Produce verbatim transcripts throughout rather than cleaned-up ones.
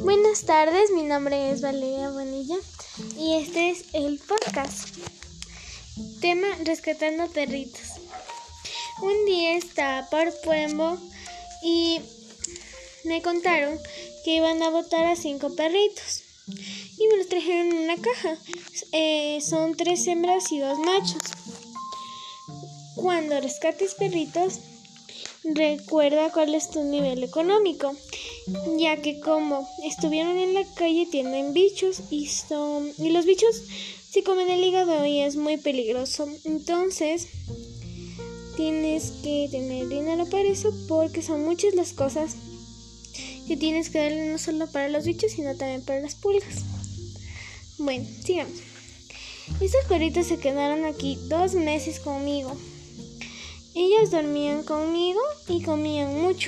Buenas tardes, mi nombre es Valeria Bonilla y este es el podcast. Tema: rescatando perritos. Un día estaba por Pueblo y me contaron que iban a botar a cinco perritos y me los trajeron en una caja. Eh, son tres hembras y dos machos. Cuando rescates perritos, recuerda cuál es tu nivel económico, ya que como estuvieron en la calle tienen bichos y son y los bichos se comen el hígado y es muy peligroso. Entonces tienes que tener dinero para eso, porque son muchas las cosas que tienes que darle, no solo para los bichos sino también para las pulgas. Bueno, sigamos. Estos perritos se quedaron aquí dos meses conmigo. Ellas dormían conmigo y comían mucho.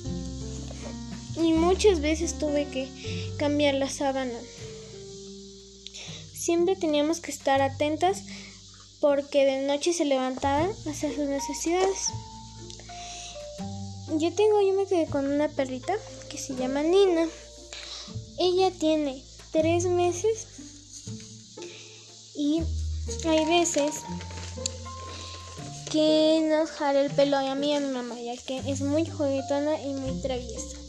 Y muchas veces tuve que cambiar la sábana. Siempre teníamos que estar atentas porque de noche se levantaban a hacer sus necesidades. Yo tengo, yo me quedé con una perrita que se llama Nina. Ella tiene tres meses y hay veces que nos jala el pelo a mí y a mi mamá, ya que es muy juguetona y muy traviesa.